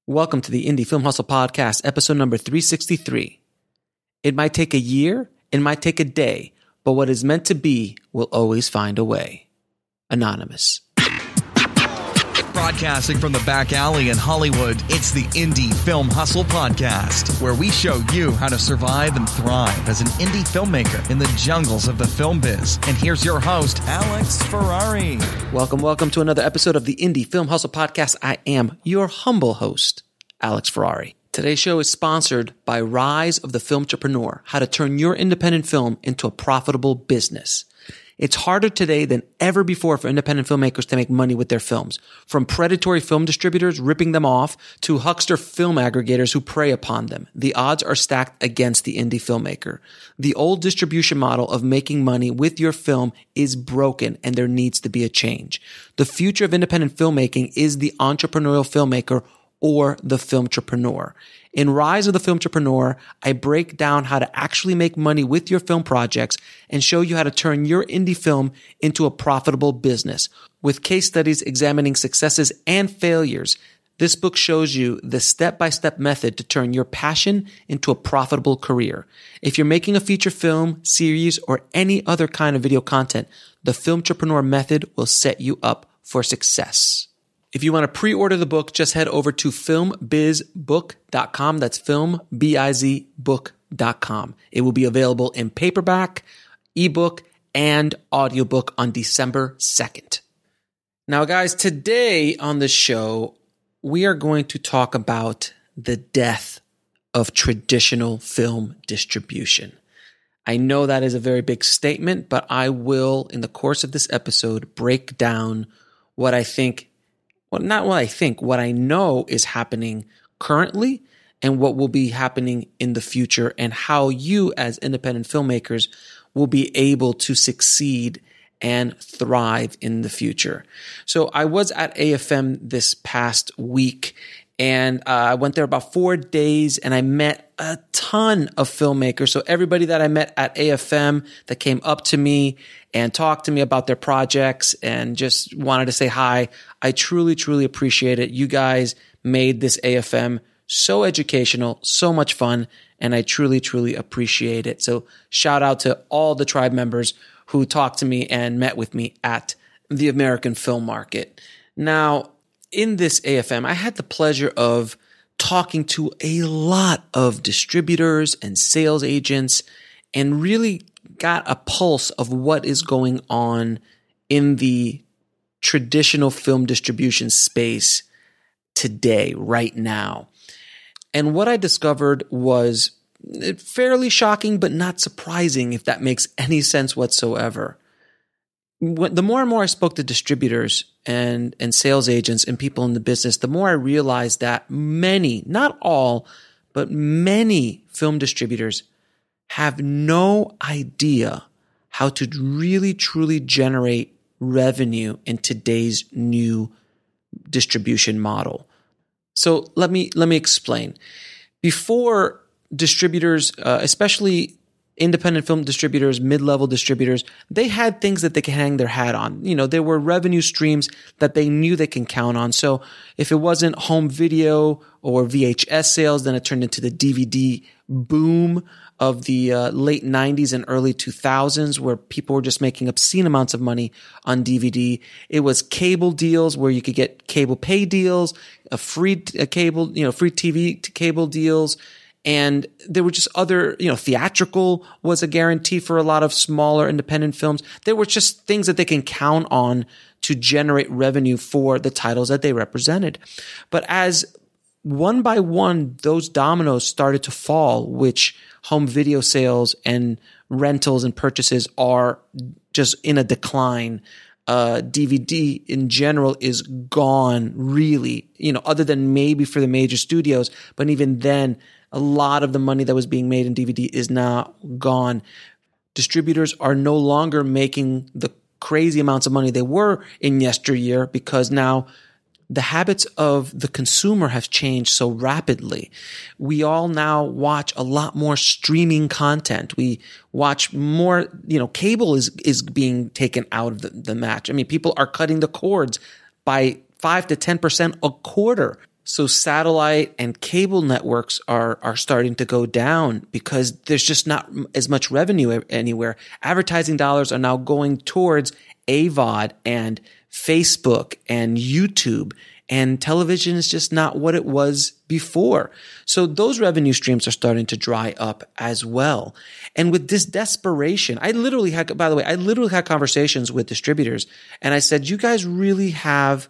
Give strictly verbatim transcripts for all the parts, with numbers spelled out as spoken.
Welcome to the Indie Film Hustle Podcast, episode number three sixty-three. It might take a year, it might take a day, but what is meant to be will always find a way. Anonymous. Broadcasting from the back alley in Hollywood, it's the Indie Film Hustle Podcast, where we show you how to survive and thrive as an indie filmmaker in the jungles of the film biz. And here's your host, Alex Ferrari. Welcome, welcome to another episode of the Indie Film Hustle Podcast. I am your humble host, Alex Ferrari. Today's show is sponsored by Rise of the Filmtrepreneur, how to turn your independent film into a profitable business. It's harder today than ever before for independent filmmakers to make money with their films. From predatory film distributors ripping them off to huckster film aggregators who prey upon them, the odds are stacked against the indie filmmaker. The old distribution model of making money with your film is broken, and there needs to be a change. The future of independent filmmaking is the entrepreneurial filmmaker or the filmtrepreneur. In Rise of the Filmtrepreneur, I break down how to actually make money with your film projects and show you how to turn your indie film into a profitable business. With case studies examining successes and failures, this book shows you the step-by-step method to turn your passion into a profitable career. If you're making a feature film, series, or any other kind of video content, the Filmtrepreneur method will set you up for success. If you want to pre-order the book, just head over to film biz book dot com. That's film, B I Z, book dot com. It will be available in paperback, ebook, and audiobook on December second. Now, guys, today on the show, we are going to talk about the death of traditional film distribution. I know that is a very big statement, but I will, in the course of this episode, break down what I think Well, not what I think, what I know is happening currently and what will be happening in the future, and how you as independent filmmakers will be able to succeed and thrive in the future. So I was at A F M this past week, and uh, I went there about four days and I met a ton of filmmakers. So everybody that I met at A F M that came up to me and talked to me about their projects and just wanted to say hi, I truly, truly appreciate it. You guys made this A F M so educational, so much fun, and I truly, truly appreciate it. So shout out to all the tribe members who talked to me and met with me at the American Film Market. Now, in this A F M, I had the pleasure of talking to a lot of distributors and sales agents and really got a pulse of what is going on in the traditional film distribution space today, right now. And what I discovered was fairly shocking, but not surprising, if that makes any sense whatsoever. When, the more and more I spoke to distributors and, and sales agents and people in the business, the more I realized that many, not all, but many film distributors have no idea how to really, truly generate revenue in today's new distribution model. So let me, let me explain. Before, distributors, uh, especially independent film distributors, mid-level distributors, they had things that they could hang their hat on. You know, there were revenue streams that they knew they can count on. So if it wasn't home video or V H S sales, then it turned into the D V D boom of the uh, late nineties and early two thousands, where people were just making obscene amounts of money on D V D. It was cable deals where you could get cable pay deals, a free a cable, you know, free T V to cable deals. And there were just other, you know, theatrical was a guarantee for a lot of smaller independent films. There were just things that they can count on to generate revenue for the titles that they represented. But as one by one, those dominoes started to fall, which home video sales and rentals and purchases are just in a decline. Uh, D V D in general is gone, really, you know, other than maybe for the major studios. But even then, a lot of the money that was being made in D V D is now gone. Distributors are no longer making the crazy amounts of money they were in yesteryear, because now the habits of the consumer have changed so rapidly. We all now watch a lot more streaming content. We watch more, you know, cable is, is being taken out of the, the match. I mean, people are cutting the cords by five to ten percent a quarter. So satellite and cable networks are are starting to go down because there's just not as much revenue anywhere. Advertising dollars are now going towards A V O D and Facebook and YouTube, and television is just not what it was before. So those revenue streams are starting to dry up as well. And with this desperation, I literally had, by the way, I literally had conversations with distributors, and I said, you guys really have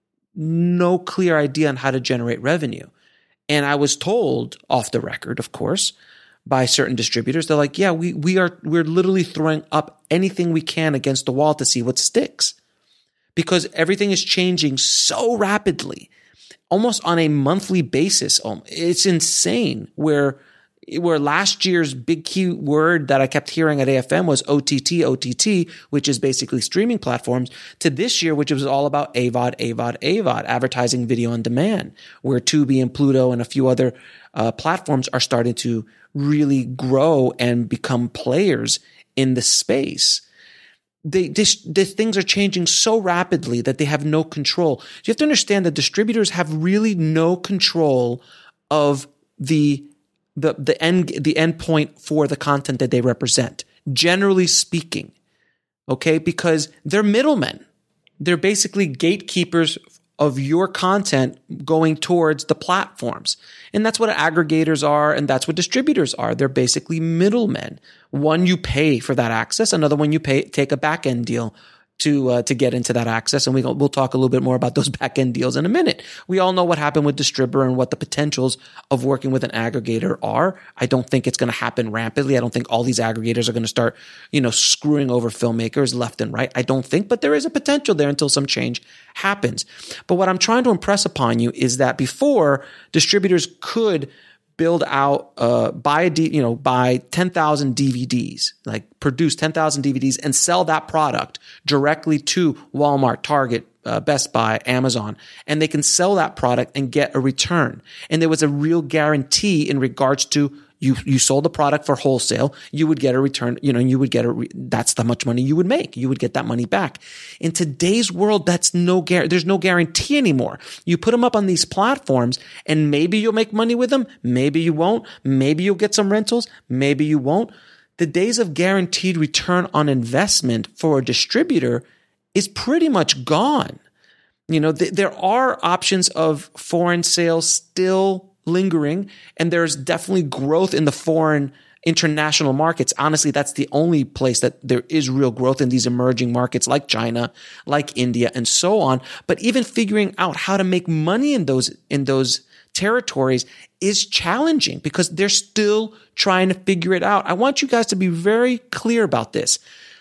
no clear idea on how to generate revenue. And I was told off the record, of course, by certain distributors, they're like, yeah, we, we are, we're literally throwing up anything we can against the wall to see what sticks, because everything is changing so rapidly, almost on a monthly basis. It's insane where, where last year's big key word that I kept hearing at A F M was O T T, O T T, which is basically streaming platforms, to this year, which was all about A V O D, A V O D, A V O D, advertising video on demand, where Tubi and Pluto and a few other uh, platforms are starting to really grow and become players in the space. They, this, this, things are changing so rapidly that they have no control. You have to understand that distributors have really no control of the the the end the end point for the content that they represent, generally speaking. Okay, because they're middlemen. They're basically gatekeepers of your content going towards the platforms. And that's what aggregators are, and that's what distributors are. They're basically middlemen. One, you pay for that access. Another one, you pay take a back-end deal to uh, to get into that access. And we, we'll talk a little bit more about those back-end deals in a minute. We all know what happened with Distributor and what the potentials of working with an aggregator are. I don't think it's going to happen rampantly. I don't think all these aggregators are going to start, you know, screwing over filmmakers left and right. I don't think, but there is a potential there until some change happens. But what I'm trying to impress upon you is that before, distributors could build out, uh, buy a, D, you know, buy ten thousand D V Ds, like produce ten thousand D V Ds and sell that product directly to Walmart, Target, uh, Best Buy, Amazon, and they can sell that product and get a return. And there was a real guarantee in regards to you, you sold the product for wholesale, you would get a return, you know, you would get a, re- that's how much money you would make. You would get that money back. In today's world, that's no, gar- there's no guarantee anymore. You put them up on these platforms and maybe you'll make money with them. Maybe you won't. Maybe you'll get some rentals. Maybe you won't. The days of guaranteed return on investment for a distributor is pretty much gone. You know, th- there are options of foreign sales still lingering, and there's definitely growth in the foreign international markets. Honestly, that's the only place that there is real growth in these emerging markets like China, like India, and so on. But even figuring out how to make money in those, in those territories is challenging because they're still trying to figure it out. I want you guys to be very clear about this.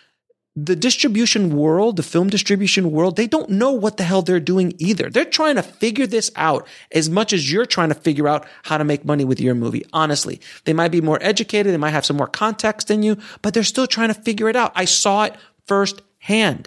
The distribution world, the film distribution world, they don't know what the hell they're doing either. They're trying to figure this out as much as you're trying to figure out how to make money with your movie. Honestly, they might be more educated. They might have some more context than you, but they're still trying to figure it out. I saw it firsthand.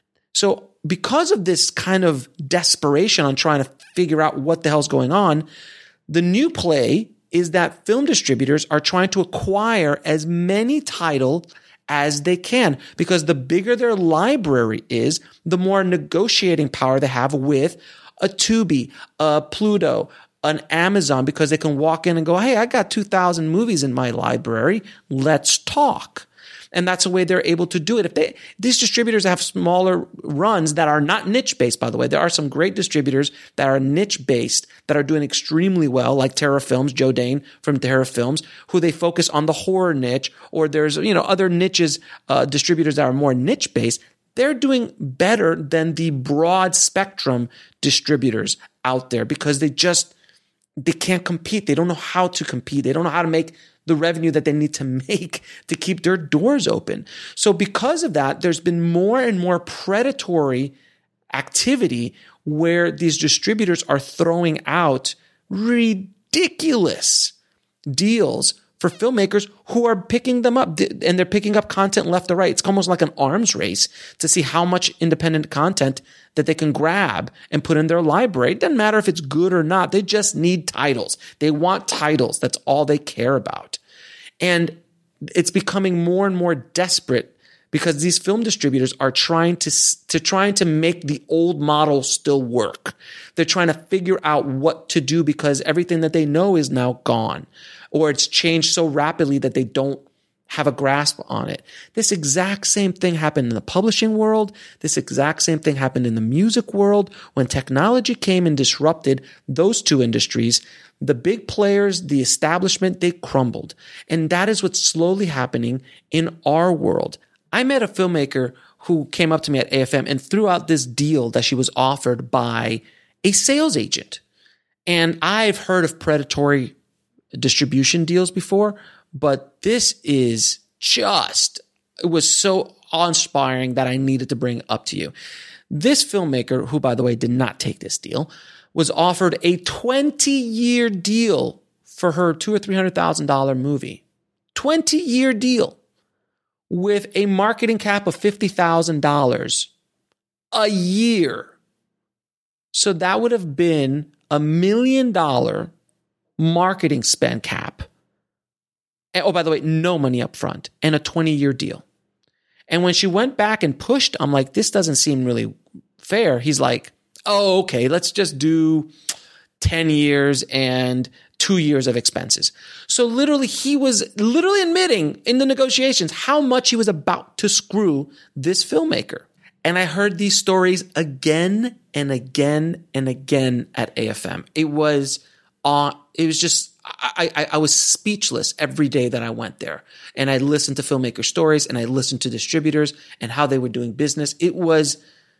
So because of this kind of desperation on trying to figure out what the hell's going on, the new play is that film distributors are trying to acquire as many titles as they can, because the bigger their library is, the more negotiating power they have with a Tubi, a Pluto, an Amazon, because they can walk in and go, hey, I got two thousand movies in my library. Let's talk. And that's the way they're able to do it. If they, these distributors have smaller runs that are not niche based, by the way, there are some great distributors that are niche based that are doing extremely well, like Terra Films, Joe Dane from Terra Films, who they focus on the horror niche, or there's, you know, other niches, uh, distributors that are more niche based. They're doing better than the broad spectrum distributors out there because they just, they can't compete. They don't know how to compete. They don't know how to make the revenue that they need to make to keep their doors open. So because of that, there's been more and more predatory activity where these distributors are throwing out ridiculous deals for filmmakers who are picking them up, and they're picking up content left or right. It's almost like an arms race to see how much independent content that they can grab and put in their library. It doesn't matter if it's good or not. They just need titles. They want titles. That's all they care about. And it's becoming more and more desperate because these film distributors are trying to, to trying to make the old model still work. They're trying to figure out what to do because everything that they know is now gone, or it's changed so rapidly that they don't have a grasp on it. This exact same thing happened in the publishing world. This exact same thing happened in the music world. When technology came and disrupted those two industries, the big players, the establishment, they crumbled. And that is what's slowly happening in our world. I met a filmmaker who came up to me at A F M and threw out this deal that she was offered by a sales agent. And I've heard of predatory distribution deals before, but this is just, it was so awe-inspiring that I needed to bring it up to you. This filmmaker, who, by the way, did not take this deal, was offered a twenty-year deal for her two or three hundred thousand dollar movie. twenty-year deal with a marketing cap of fifty thousand dollars a year. So that would have been a million dollar marketing spend cap. And, oh, by the way, no money up front, and a twenty-year deal. And when she went back and pushed, I'm like, this doesn't seem really fair. He's like, oh, okay, let's just do ten years and two years of expenses. So literally, he was literally admitting in the negotiations how much he was about to screw this filmmaker. And I heard these stories again and again and again at A F M. It was, uh, it was just, I, I, I was speechless every day that I went there. And I listened to filmmaker stories, and I listened to distributors and how they were doing business. It was,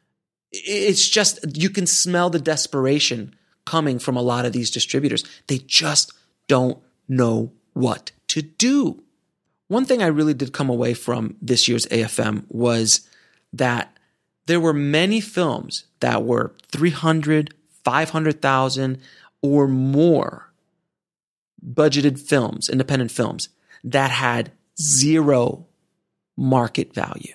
it's just, you can smell the desperation coming from a lot of these distributors. They just don't know what to do. One thing I really did come away from this year's A F M was that there were many films that were three hundred, five hundred thousand or more budgeted films, independent films, that had zero market value.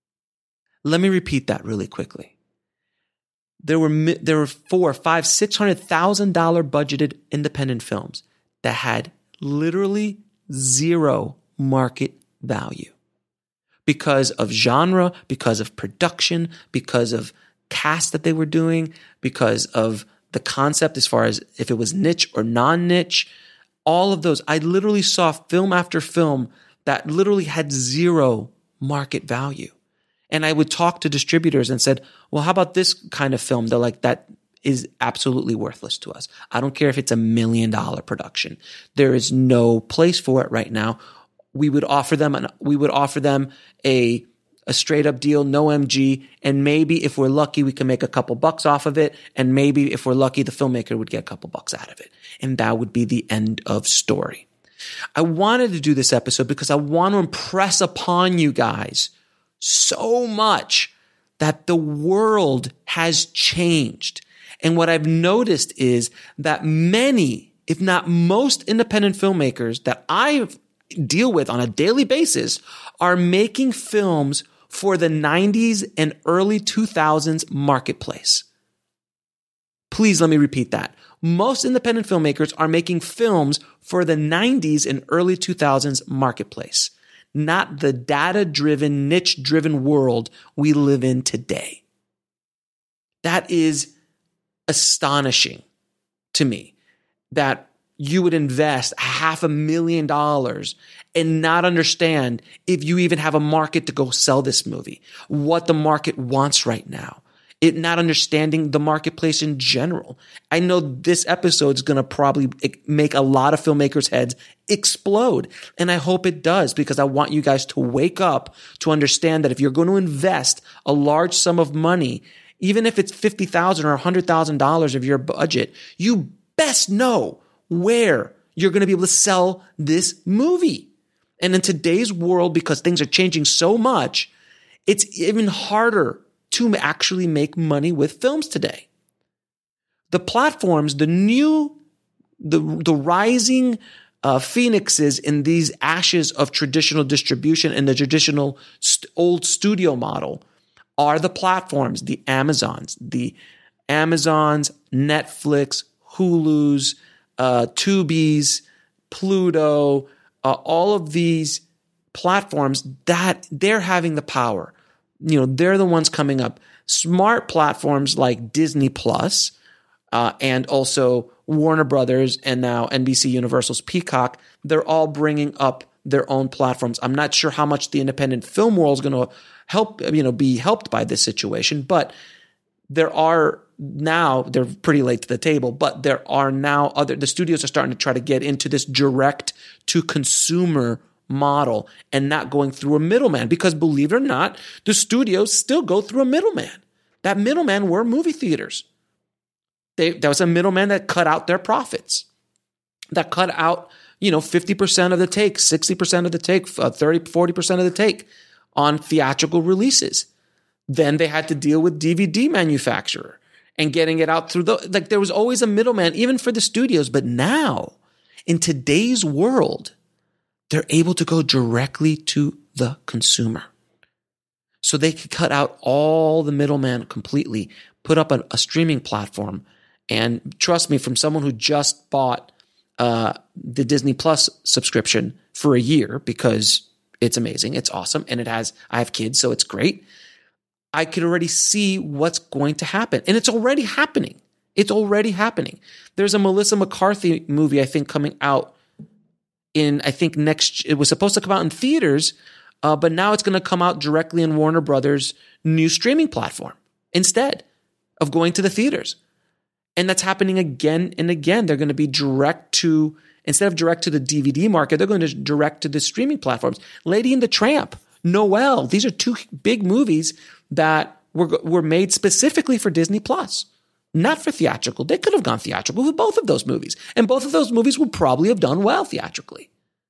Let me repeat that really quickly. There were there were four, five, six hundred thousand dollar budgeted independent films that had literally zero market value because of genre, because of production, because of cast that they were doing, because of the concept as far as if it was niche or non-niche. All of those, I literally saw film after film that literally had zero market value. And I would talk to distributors and said, well, how about this kind of film? They're like, that is absolutely worthless to us. I don't care if it's a million dollar production. There is no place for it right now. We would offer them an, we would offer them a a straight up deal, no M G, and maybe if we're lucky, we can make a couple bucks off of it, and maybe if we're lucky, the filmmaker would get a couple bucks out of it, and that would be the end of story. I wanted to do this episode because I want to impress upon you guys so much that the world has changed. And what I've noticed is that many, if not most independent filmmakers that I deal with on a daily basis are making films for the nineties and early two thousands marketplace. Please let me repeat that. Most independent filmmakers are making films for the nineties and early two thousands marketplace, not the data-driven, niche-driven world we live in today. That is astonishing to me, that you would invest half a million dollars and not understand if you even have a market to go sell this movie, what the market wants right now, it not understanding the marketplace in general. I know this episode is going to probably make a lot of filmmakers' heads explode, and I hope it does, because I want you guys to wake up to understand that if you're going to invest a large sum of money, even if it's fifty thousand dollars or one hundred thousand dollars of your budget, you best know where you're going to be able to sell this movie. And in today's world, because things are changing so much, it's even harder to actually make money with films today. The platforms, the new, the, the rising uh, phoenixes in these ashes of traditional distribution and the traditional st- old studio model are the platforms, the Amazons, the Amazons, Netflix, Hulu's, uh, Tubi's, Pluto, uh, all of these platforms that they're having the power. You know, they're the ones coming up. Smart platforms like Disney Plus, uh, and also Warner Brothers, and now N B C Universal's Peacock, they're all bringing up their own platforms. I'm not sure how much the independent film world is going to help, you know, be helped by this situation, but there are now, they're pretty late to the table, but there are now other, the studios are starting to try to get into this direct to consumer model and not going through a middleman, because believe it or not, the studios still go through a middleman. That middleman were movie theaters. They, that was a middleman that cut out their profits, that cut out, you know, fifty percent of the take, sixty percent of the take, uh, thirty, forty percent of the take on theatrical releases. Then they had to deal with D V D manufacturer and getting it out through the, like there was always a middleman, even for the studios. But now, in today's world, they're able to go directly to the consumer. So they could cut out all the middleman completely, put up a, a streaming platform. And trust me, from someone who just bought uh, the Disney Plus subscription for a year, because it's amazing, it's awesome, and it has, I have kids, so it's great. I could already see what's going to happen. And it's already happening. It's already happening. There's a Melissa McCarthy movie, I think, coming out in, I think next, it was supposed to come out in theaters, uh, but now it's going to come out directly in Warner Brothers' new streaming platform instead of going to the theaters. And that's happening again and again. They're going to be direct to, instead of direct to the D V D market, they're going to direct to the streaming platforms. Lady and the Tramp, Noelle, these are two big movies that were, were made specifically for Disney Plus, not for theatrical. They could have gone theatrical with both of those movies, and both of those movies would probably have done well theatrically.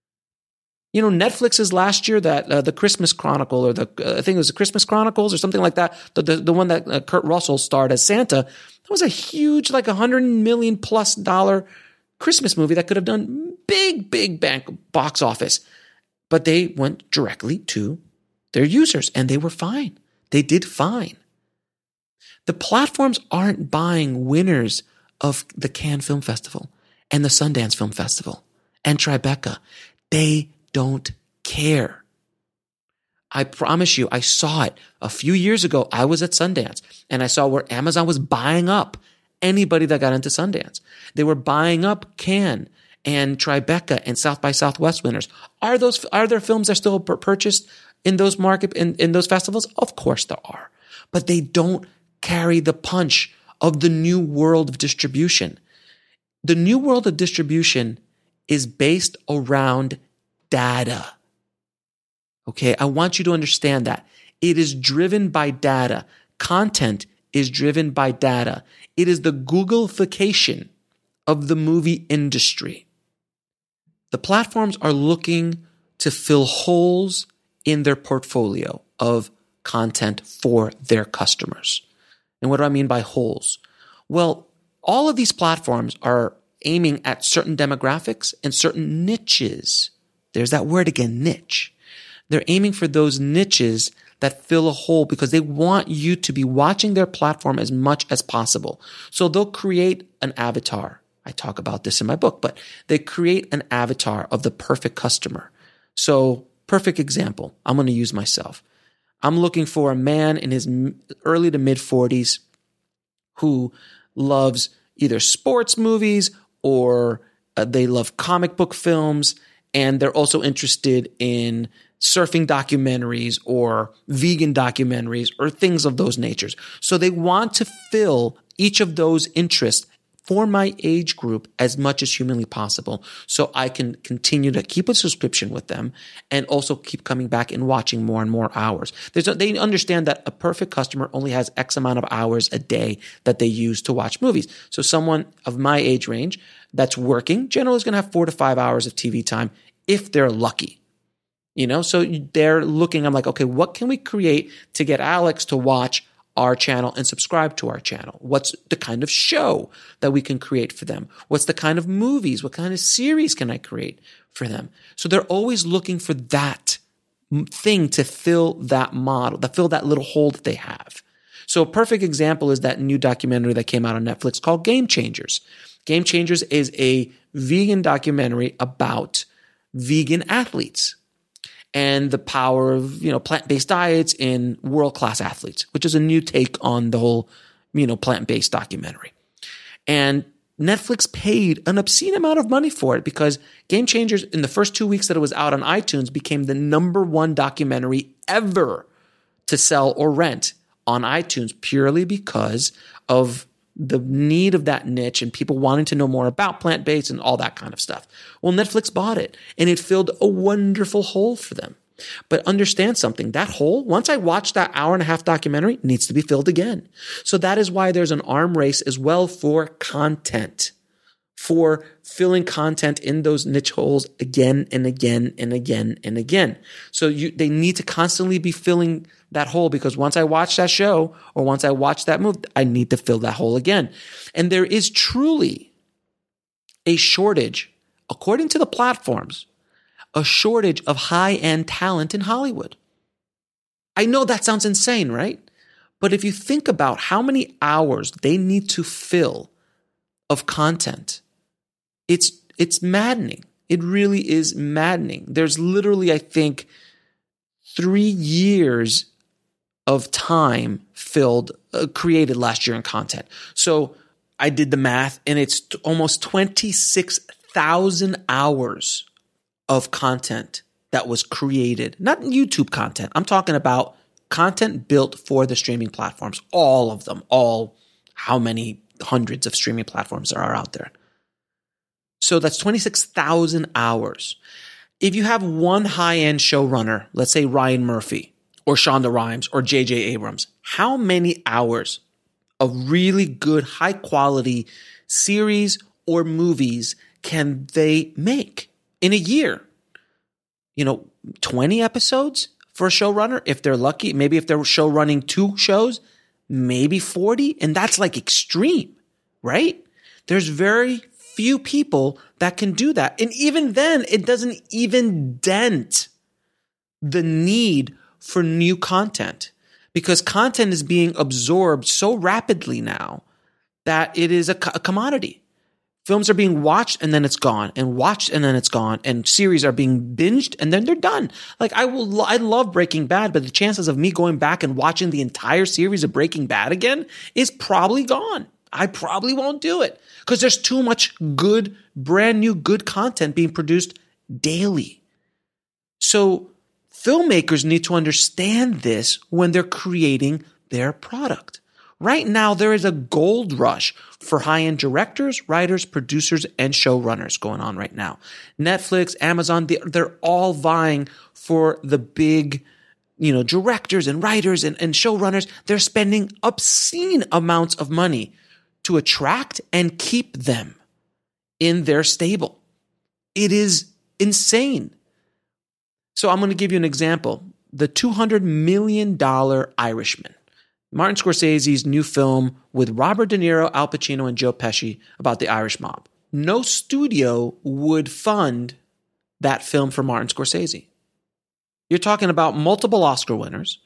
You know, Netflix's last year, that uh, the Christmas Chronicle, or the uh, I think it was the Christmas Chronicles or something like that, the the, the one that uh, Kurt Russell starred as Santa, that was a huge, like a hundred million plus dollar Christmas movie that could have done big, big bank box office, but they went directly to their users, and they were fine. They did fine. The platforms aren't buying winners of the Cannes Film Festival and the Sundance Film Festival and Tribeca. They don't care. I promise you, I saw it a few years ago. I was at Sundance, and I saw where Amazon was buying up anybody that got into Sundance. They were buying up Cannes and Tribeca and South by Southwest winners. Are those, are there films that are still purchased in those market, in, in those festivals? Of course there are, but they don't carry the punch of the new world of distribution. The new world of distribution is based around data. Okay, I want you to understand that. It is driven by data. Content is driven by data. It is the Googleification of the movie industry. The platforms are looking to fill holes in their portfolio of content for their customers. And what do I mean by holes? Well, all of these platforms are aiming at certain demographics and certain niches. There's that word again, niche. They're aiming for those niches that fill a hole because they want you to be watching their platform as much as possible. So they'll create an avatar. I talk about this in my book, but they create an avatar of the perfect customer. So, perfect example, I'm going to use myself. I'm looking for a man in his early to mid forties who loves either sports movies or uh, they love comic book films, and they're also interested in surfing documentaries or vegan documentaries or things of those natures. So they want to fill each of those interests for my age group as much as humanly possible, so I can continue to keep a subscription with them and also keep coming back and watching more and more hours. There's a, they understand that a perfect customer only has X amount of hours a day that they use to watch movies. So someone of my age range that's working generally is going to have four to five hours of T V time if they're lucky. You know, so they're looking, I'm like, okay, what can we create to get Alex to watch our channel and subscribe to our channel? What's the kind of show that we can create for them? What's the kind of movies? What kind of series can I create for them? So they're always looking for that thing to fill that model, to fill that little hole that they have. So a perfect example is that new documentary that came out on Netflix called Game Changers. Game Changers is a vegan documentary about vegan athletes. and the power of, you know, plant-based diets in world-class athletes, which is a new take on the whole, you know, plant-based documentary. And Netflix paid an obscene amount of money for it because Game Changers, in the first two weeks that it was out on iTunes, became the number one documentary ever to sell or rent on iTunes, purely because of the need of that niche and people wanting to know more about plant-based and all that kind of stuff. Well, Netflix bought it, and it filled a wonderful hole for them. But understand something, that hole, once I watch that hour and a half documentary, needs to be filled again. So that is why there's an arm race as well for content, for filling content in those niche holes again and again and again and again. So you, they need to constantly be filling that hole, because once I watch that show or once I watch that movie, I need to fill that hole again. And there is truly a shortage, according to the platforms, a shortage of high-end talent in Hollywood. I know that sounds insane, right? But if you think about how many hours they need to fill of content, it's it's maddening. It really is maddening. There's literally, I think, three years of time filled, uh, created last year in content. So I did the math, and it's t- almost twenty-six thousand hours of content that was created. Not YouTube content. I'm talking about content built for the streaming platforms. All of them. All, how many hundreds of streaming platforms there are out there. So that's twenty-six thousand hours. If you have one high-end showrunner, let's say Ryan Murphy or Shonda Rhimes or J J Abrams, how many hours of really good, high-quality series or movies can they make in a year? You know, twenty episodes for a showrunner, if they're lucky. Maybe if they're show running two shows, maybe forty. And that's like extreme, right? There's very few people that can do that. And even then, it doesn't even dent the need for new content, because content is being absorbed so rapidly now that it is a, co- a commodity. Films are being watched and then it's gone, and watched and then it's gone, and series are being binged and then they're done. Like I will, I love Breaking Bad, but the chances of me going back and watching the entire series of Breaking Bad again is probably gone. I probably won't do it because there's too much good, brand new good content being produced daily. So filmmakers need to understand this when they're creating their product. Right now, there is a gold rush for high-end directors, writers, producers, and showrunners going on right now. Netflix, Amazon, they're all vying for the big, you know, directors and writers and, and showrunners. They're spending obscene amounts of money to attract and keep them in their stable. It is insane. So I'm going to give you an example. The two hundred million dollars Irishman. Martin Scorsese's new film with Robert De Niro, Al Pacino, and Joe Pesci about the Irish mob. No studio would fund that film for Martin Scorsese. You're talking about multiple Oscar winners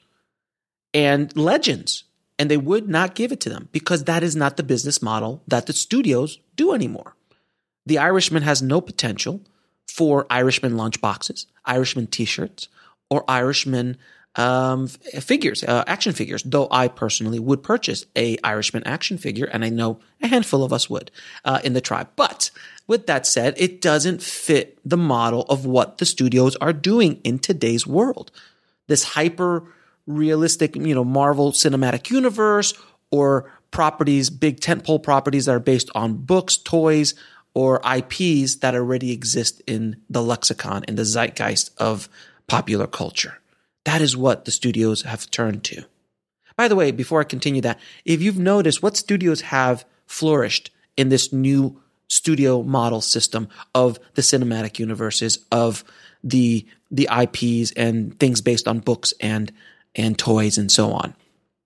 and legends, and they would not give it to them because that is not the business model that the studios do anymore. The Irishman has no potential for Irishman lunchboxes, Irishman t-shirts, or Irishman Um, figures, uh, action figures, though I personally would purchase a Irishman action figure, and I know a handful of us would uh, in the tribe. But with that said, it doesn't fit the model of what the studios are doing in today's world. This hyper realistic, you know, Marvel Cinematic Universe, or properties, big tentpole properties that are based on books, toys, or I Ps that already exist in the lexicon, in the zeitgeist of popular culture. That is what the studios have turned to. By the way, before I continue that, if you've noticed, what studios have flourished in this new studio model system of the cinematic universes, of the the I Ps and things based on books and and toys and so on.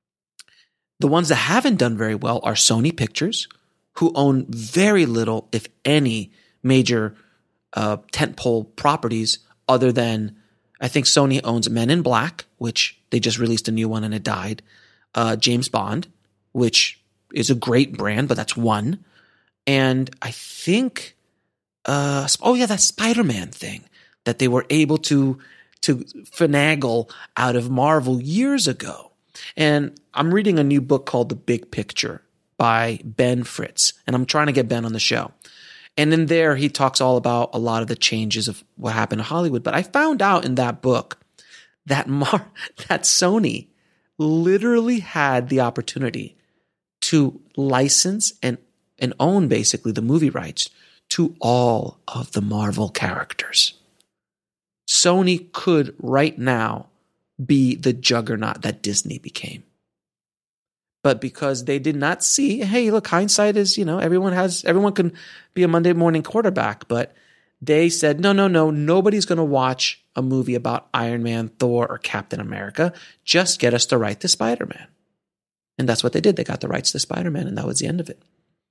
The ones that haven't done very well are Sony Pictures, who own very little, if any, major uh, tentpole properties other than, I think Sony owns Men in Black, which they just released a new one and it died. Uh, James Bond, which is a great brand, but that's one. And I think, uh, oh yeah, that Spider-Man thing that they were able to to finagle out of Marvel years ago. And I'm reading a new book called The Big Picture by Ben Fritz, and I'm trying to get Ben on the show. And in there, he talks all about a lot of the changes of what happened to Hollywood. But I found out in that book that Mar- that Sony literally had the opportunity to license and, and own basically the movie rights to all of the Marvel characters. Sony could right now be the juggernaut that Disney became. But because they did not see, hey, look, hindsight is, you know, everyone has, everyone can be a Monday morning quarterback, but they said, no, no, no, nobody's going to watch a movie about Iron Man, Thor, or Captain America. Just get us the right to Spider-Man. And that's what they did. They got the rights to Spider-Man, and that was the end of it.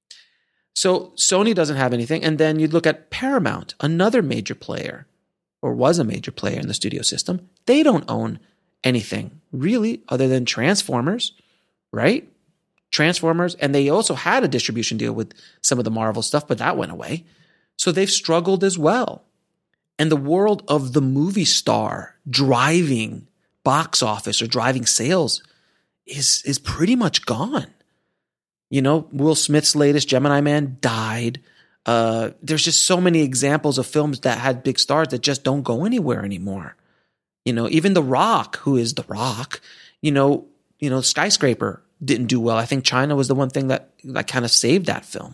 So Sony doesn't have anything. And then you look at Paramount, another major player, or was a major player in the studio system. They don't own anything really other than Transformers, right? Transformers. And they also had a distribution deal with some of the Marvel stuff, but that went away. So they've struggled as well. And the world of the movie star driving box office or driving sales is, is pretty much gone. You know, Will Smith's latest Gemini Man died. Uh, there's just so many examples of films that had big stars that just don't go anywhere anymore. You know, even The Rock, who is The Rock, you know, you know, Skyscraper didn't do well. I think China was the one thing that, that kind of saved that film.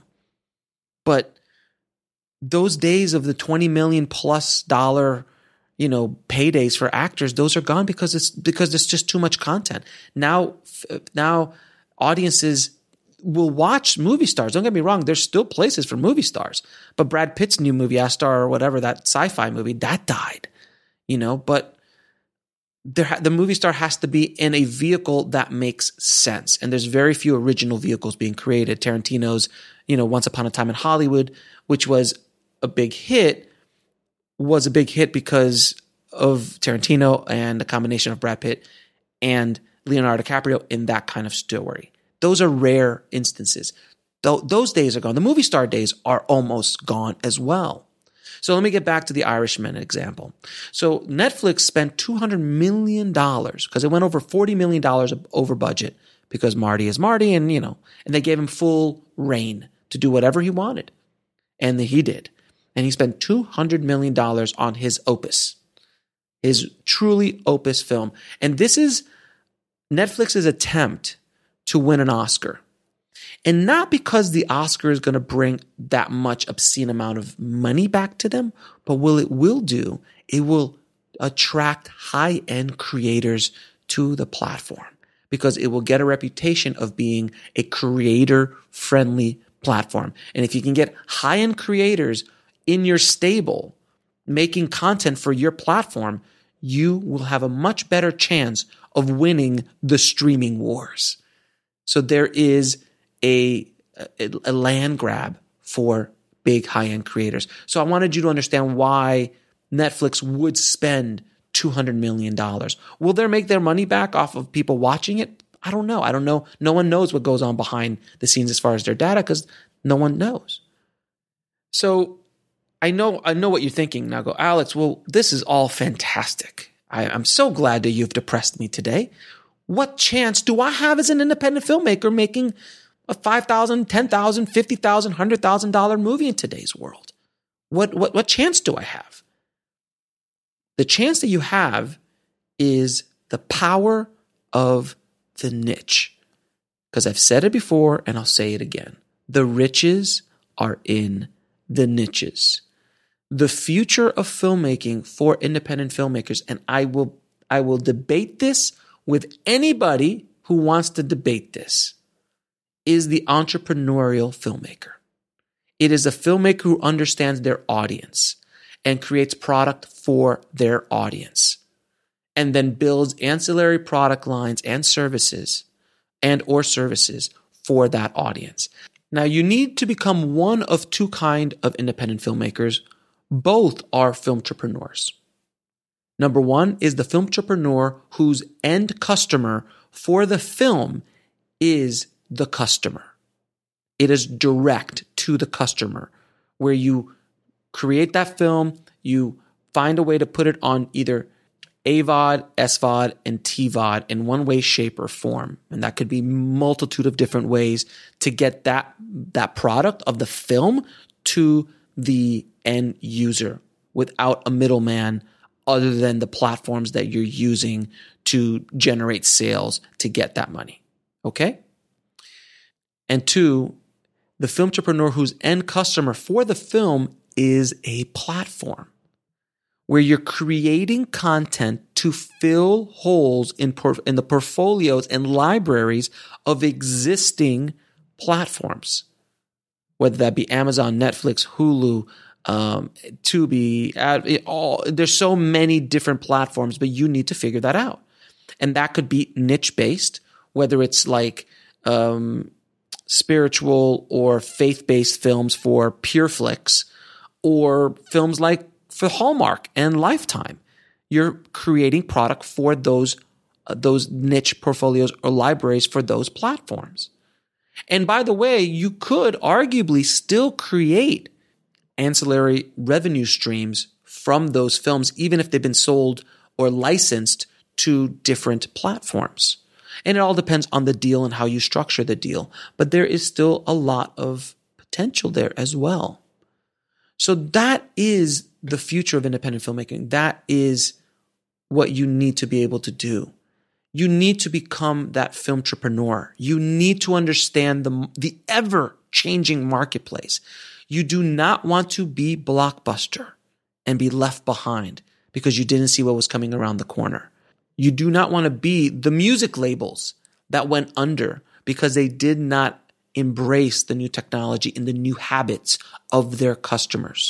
But those days of the twenty million plus dollar, you know, paydays for actors, those are gone because it's because there's just too much content. Now, now audiences will watch movie stars. Don't get me wrong. There's still places for movie stars, but Brad Pitt's new movie, Astar or whatever, that sci-fi movie, that died, you know, but there, the movie star has to be in a vehicle that makes sense. And there's very few original vehicles being created. Tarantino's, you know, Once Upon a Time in Hollywood, which was a big hit, was a big hit because of Tarantino and the combination of Brad Pitt and Leonardo DiCaprio in that kind of story. Those are rare instances. Th- those days are gone. The movie star days are almost gone as well. So let me get back to the Irishman example. So Netflix spent two hundred million dollars because it went over forty million dollars over budget because Marty is Marty and, you know, and they gave him full reign to do whatever he wanted. And he did. And he spent two hundred million dollars on his opus, his truly opus film. And this is Netflix's attempt to win an Oscar. And not because the Oscar is going to bring that much obscene amount of money back to them, but what it will do, it will attract high-end creators to the platform because it will get a reputation of being a creator-friendly platform. And if you can get high-end creators in your stable making content for your platform, you will have a much better chance of winning the streaming wars. So there is a, a, a land grab for big high-end creators. So I wanted you to understand why Netflix would spend two hundred million dollars. Will they make their money back off of people watching it? I don't know. I don't know. No one knows what goes on behind the scenes as far as their data because no one knows. So I know I know what you're thinking now. Go, Alex, well, this is all fantastic. I, I'm so glad that you've depressed me today. What chance do I have as an independent filmmaker making a five thousand dollars, ten thousand dollars, fifty thousand dollars, one hundred thousand dollars movie in today's world? What, what, what chance do I have? The chance that you have is the power of the niche. Because I've said it before and I'll say it again. The riches are in the niches. The future of filmmaking for independent filmmakers, and I will, I will debate this with anybody who wants to debate this, is the entrepreneurial filmmaker. It is a filmmaker who understands their audience and creates product for their audience and then builds ancillary product lines and services and or services for that audience. Now, you need to become one of two kind of independent filmmakers. Both are filmtrepreneurs. Number one is the filmtrepreneur whose end customer for the film is the customer. It is direct to the customer, where you create that film, you find a way to put it on either A V O D, S V O D, and T V O D in one way, shape, or form. And that could be multitude of different ways to get that, that product of the film to the end user without a middleman other than the platforms that you're using to generate sales to get that money. Okay? And two, the film entrepreneur whose end customer for the film is a platform where you're creating content to fill holes in, por- in the portfolios and libraries of existing platforms, whether that be Amazon, Netflix, Hulu, um, Tubi, ad, it all. There's so many different platforms, but you need to figure that out. And that could be niche-based, whether it's like um, spiritual or faith-based films for PureFlix, or films like for Hallmark and Lifetime. You're creating product for those, uh, those niche portfolios or libraries for those platforms. And by the way, you could arguably still create ancillary revenue streams from those films, even if they've been sold or licensed to different platforms. And it all depends on the deal and how you structure the deal. But there is still a lot of potential there as well. So that is the future of independent filmmaking. That is what you need to be able to do. You need to become that film entrepreneur. You need to understand the, the ever-changing marketplace. You do not want to be Blockbuster and be left behind because you didn't see what was coming around the corner. You do not want to be the music labels that went under because they did not embrace the new technology and the new habits of their customers.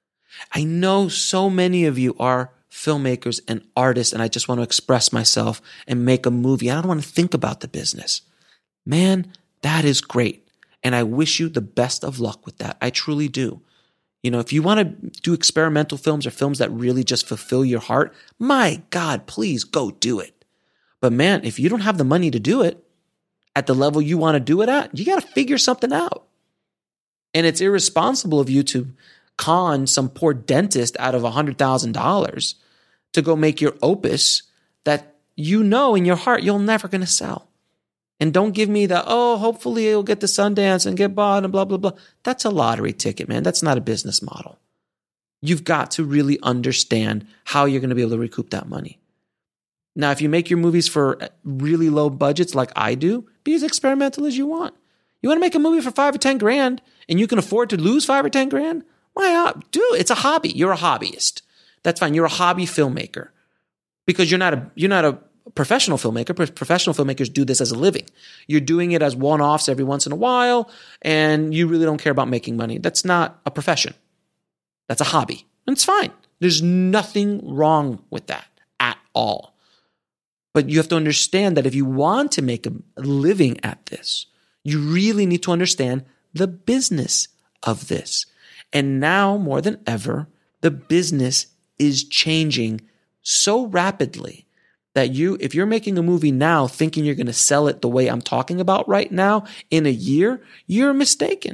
I know so many of you are filmmakers and artists, and I just want to express myself and make a movie. I don't want to think about the business. Man, that is great. And I wish you the best of luck with that. I truly do. You know, if you want to do experimental films or films that really just fulfill your heart, my God, please go do it. But man, if you don't have the money to do it at the level you want to do it at, you got to figure something out. And it's irresponsible of you to con some poor dentist out of one hundred thousand dollars to go make your opus that you know in your heart you're never going to sell. And don't give me the, oh, hopefully it'll get to Sundance and get bought and blah, blah, blah. That's a lottery ticket, man. That's not a business model. You've got to really understand how you're going to be able to recoup that money. Now, if you make your movies for really low budgets like I do, be as experimental as you want. You want to make a movie for five or ten grand and you can afford to lose five or ten grand? Why not? Do it. It's a hobby. You're a hobbyist. That's fine. You're a hobby filmmaker because you're not a, you're not a, professional filmmaker. Professional filmmakers do this as a living. You're doing it as one-offs every once in a while, and you really don't care about making money. That's not a profession. That's a hobby. And it's fine. There's nothing wrong with that at all. But you have to understand that if you want to make a living at this, you really need to understand the business of this. And now more than ever, the business is changing so rapidly that you, if you're making a movie now thinking you're going to sell it the way I'm talking about right now in a year, you're mistaken.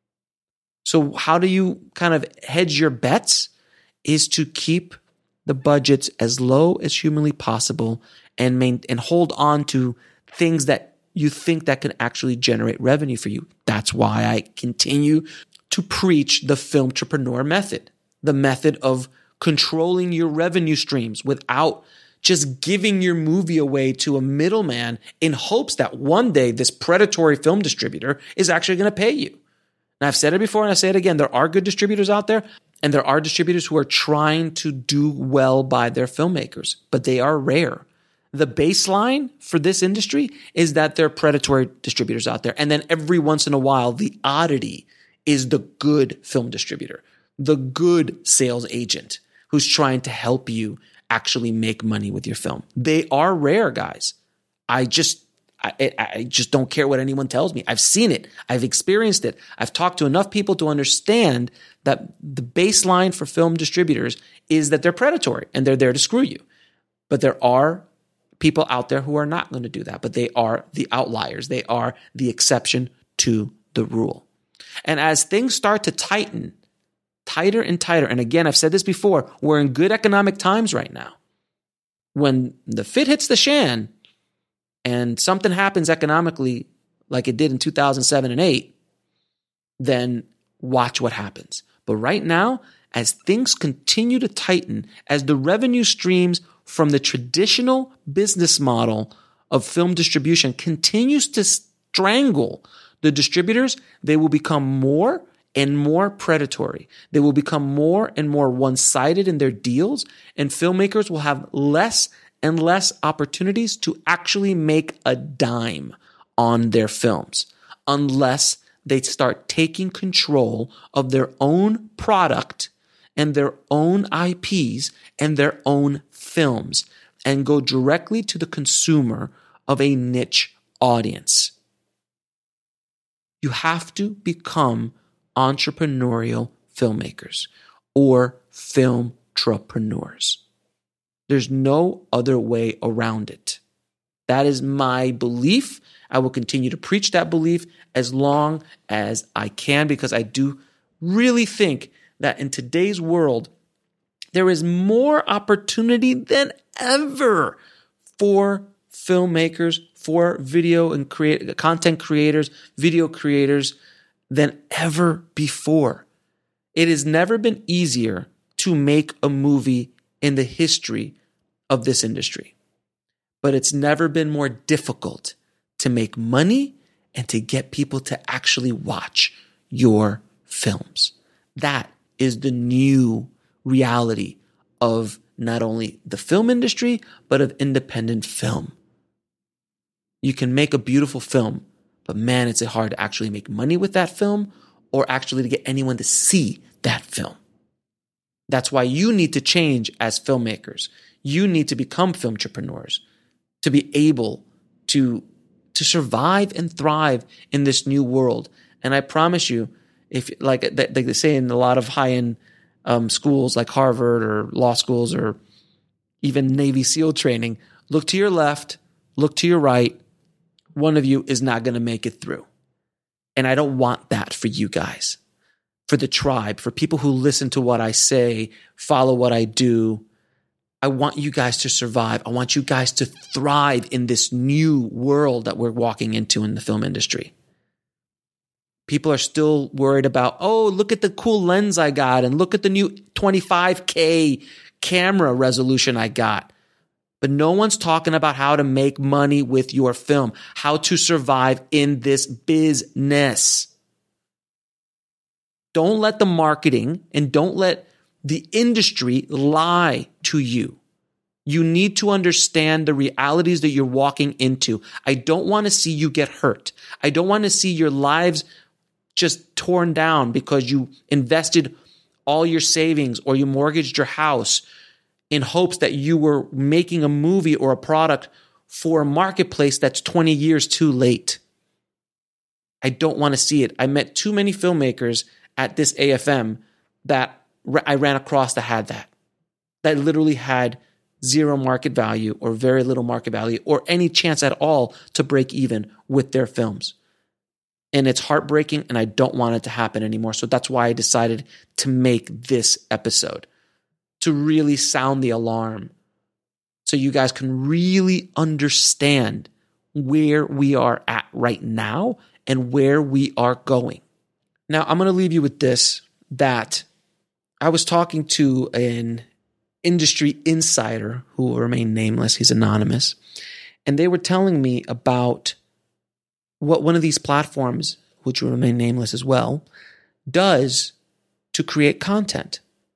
So how do you kind of hedge your bets? Is to keep the budgets as low as humanly possible and main, and hold on to things that you think that can actually generate revenue for you. That's why I continue to preach the film entrepreneur method, the method of controlling your revenue streams without just giving your movie away to a middleman in hopes that one day this predatory film distributor is actually going to pay you. And I've said it before and I say it again. There are good distributors out there and there are distributors who are trying to do well by their filmmakers, but they are rare. The baseline for this industry is that there are predatory distributors out there. And then every once in a while, the oddity is the good film distributor, the good sales agent who's trying to help you actually make money with your film. They are rare, guys. I just, I, I just don't care what anyone tells me. I've seen it. I've experienced it. I've talked to enough people to understand that the baseline for film distributors is that they're predatory and they're there to screw you. But there are people out there who are not going to do that, but they are the outliers. They are the exception to the rule. And as things start to tighten, tighter and tighter. And again, I've said this before, we're in good economic times right now. when the fit hits the shan and something happens economically like it did in two thousand seven and eight, then watch what happens. But right now, as things continue to tighten, as the revenue streams from the traditional business model of film distribution continues to strangle the distributors, they will become more and more predatory. They will become more and more one-sided in their deals, and filmmakers will have less and less opportunities to actually make a dime on their films unless they start taking control of their own product and their own I Ps and their own films and go directly to the consumer of a niche audience. You have to become entrepreneurial filmmakers or filmtrepreneurs. There's no other way around it. That is my belief. I will continue to preach that belief as long as I can, because I do really think that in today's world, there is more opportunity than ever for filmmakers, for video and create content creators, video creators than ever before. It has never been easier to make a movie in the history of this industry. But it's never been more difficult to make money and to get people to actually watch your films. That is the new reality of not only the film industry, but of independent film. You can make a beautiful film, but man, it's hard to actually make money with that film or actually to get anyone to see that film. That's why you need to change as filmmakers. You need to become filmtrepreneurs to be able to, to survive and thrive in this new world. And I promise you, if like, like they say in a lot of high-end um, schools like Harvard or law schools or even Navy SEAL training, look to your left, look to your right. One of you is not going to make it through. And I don't want that for you guys, for the tribe, for people who listen to what I say, follow what I do. I want you guys to survive. I want you guys to thrive in this new world that we're walking into in the film industry. People are still worried about, oh, look at the cool lens I got and look at the new twenty-five K camera resolution I got. But no one's talking about how to make money with your film, how to survive in this business. Don't let the marketing and don't let the industry lie to you. You need to understand the realities that you're walking into. I don't want to see you get hurt. I don't want to see your lives just torn down because you invested all your savings or you mortgaged your house in hopes that you were making a movie or a product for a marketplace that's twenty years too late. I don't want to see it. I met too many filmmakers at this A F M that I ran across that had that, that literally had zero market value or very little market value or any chance at all to break even with their films. And it's heartbreaking, and I don't want it to happen anymore. So that's why I decided to make this episode, to really sound the alarm so you guys can really understand where we are at right now and where we are going. Now, I'm going to leave you with this, that I was talking to an industry insider who will remain nameless. He's anonymous. And they were telling me about what one of these platforms, which will remain nameless as well, does to create content.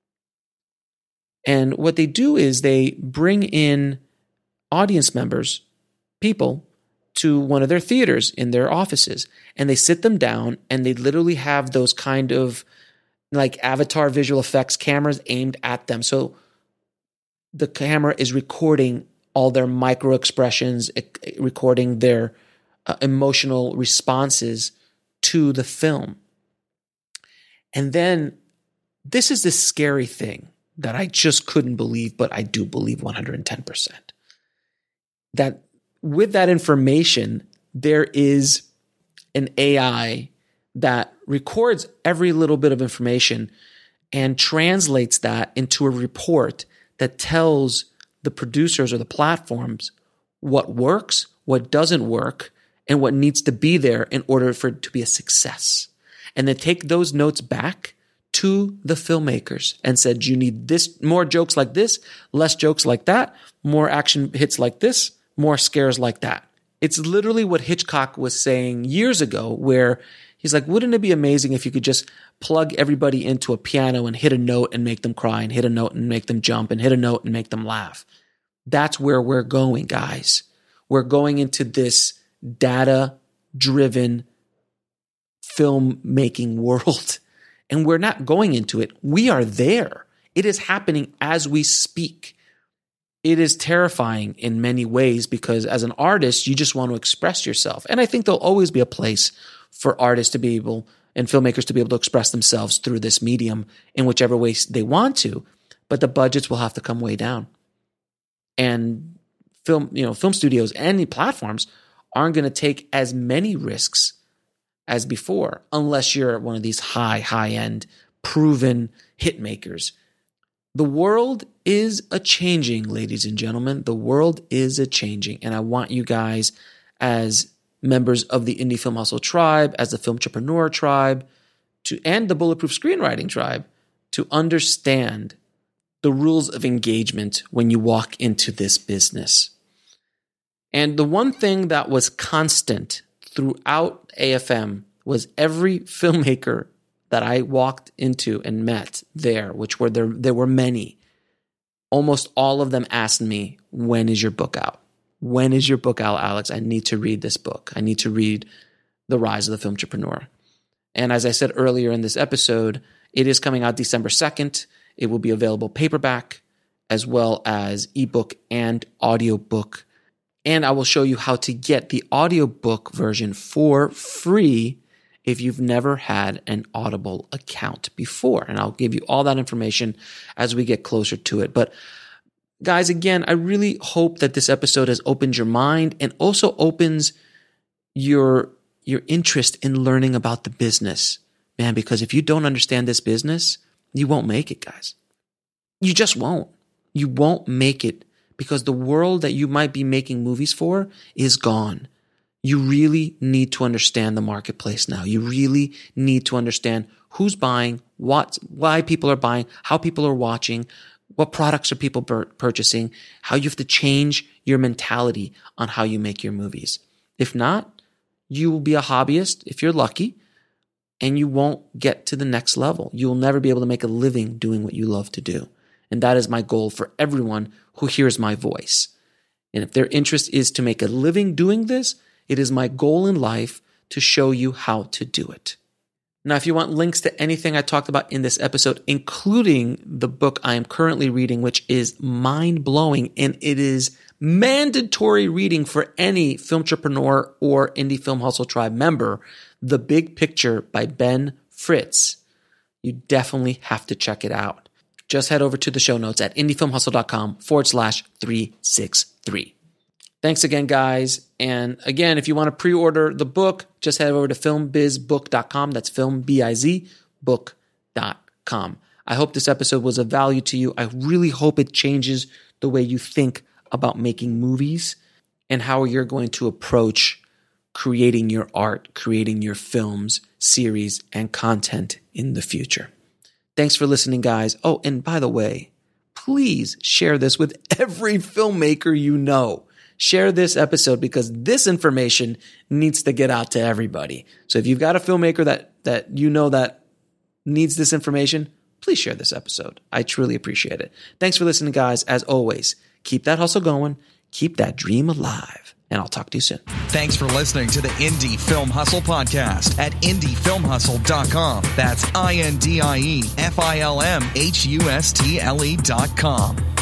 And what they do is they bring in audience members, people, to one of their theaters in their offices. And they sit them down and they literally have those kind of like avatar visual effects cameras aimed at them. So the camera is recording all their micro expressions, recording their uh, emotional responses to the film. And then this is the scary thing that I just couldn't believe, but I do believe one hundred ten percent. That with that information, there is an A I that records every little bit of information and translates that into a report that tells the producers or the platforms what works, what doesn't work, and what needs to be there in order for it to be a success. And then take those notes back to the filmmakers and said, you need this, more jokes like this, less jokes like that, more action hits like this, more scares like that. It's literally what Hitchcock was saying years ago, where he's like, wouldn't it be amazing if you could just plug everybody into a piano and hit a note and make them cry, and hit a note and make them jump, and hit a note and make them laugh? That's where we're going, guys. We're going into this data-driven filmmaking world. And we're not going into it. We are there. It is happening as we speak. It is terrifying in many ways because as an artist, you just want to express yourself. And I think there'll always be a place for artists to be able and filmmakers to be able to express themselves through this medium in whichever way they want to. But the budgets will have to come way down. And film, you know, film studios and the platforms aren't going to take as many risks as before, unless you're one of these high, high-end, proven hit makers. The world is a-changing, ladies and gentlemen. The world is a-changing, and I want you guys, as members of the Indie Film Hustle tribe, as the Filmtrepreneur tribe, to and the Bulletproof Screenwriting tribe, to understand the rules of engagement when you walk into this business. And the one thing that was constant throughout A F M was every filmmaker that I walked into and met there, which were there, there were many, almost all of them asked me, when is your book out? When is your book out, Alex? I need to read this book. I need to read The Rise of the Filmtrepreneur. And as I said earlier in this episode, it is coming out December second. It will be available paperback as well as ebook and audiobook. And I will show you how to get the audiobook version for free if you've never had an Audible account before. And I'll give you all that information as we get closer to it. But guys, again, I really hope that this episode has opened your mind and also opens your, your interest in learning about the business. Man, because if you don't understand this business, you won't make it, guys. You just won't. You won't make it. Because the world that you might be making movies for is gone. You really need to understand the marketplace now. You really need to understand who's buying, what, why people are buying, how people are watching, what products are people bur- purchasing, how you have to change your mentality on how you make your movies. If not, you will be a hobbyist if you're lucky, and you won't get to the next level. You will never be able to make a living doing what you love to do. And that is my goal for everyone who hears my voice. And if their interest is to make a living doing this, it is my goal in life to show you how to do it. Now, if you want links to anything I talked about in this episode, including the book I am currently reading, which is mind-blowing, and it is mandatory reading for any Filmtrepreneur or Indie Film Hustle Tribe member, The Big Picture by Ben Fritz. You definitely have to check it out. Just head over to the show notes at indiefilmhustle.com forward slash 363. Thanks again, guys. And again, if you want to pre-order the book, just head over to film biz book dot com. That's film, B I Z, book dot com. I hope this episode was of value to you. I really hope it changes the way you think about making movies and how you're going to approach creating your art, creating your films, series, and content in the future. Thanks for listening, guys. Oh, and by the way, please share this with every filmmaker you know. Share this episode because this information needs to get out to everybody. So if you've got a filmmaker that, that you know that needs this information, please share this episode. I truly appreciate it. Thanks for listening, guys. As always, keep that hustle going. Keep that dream alive. And I'll talk to you soon. Thanks for listening to the Indie Film Hustle podcast at indie film hustle dot com. That's I N D I E F I L M H U S T L E dot com.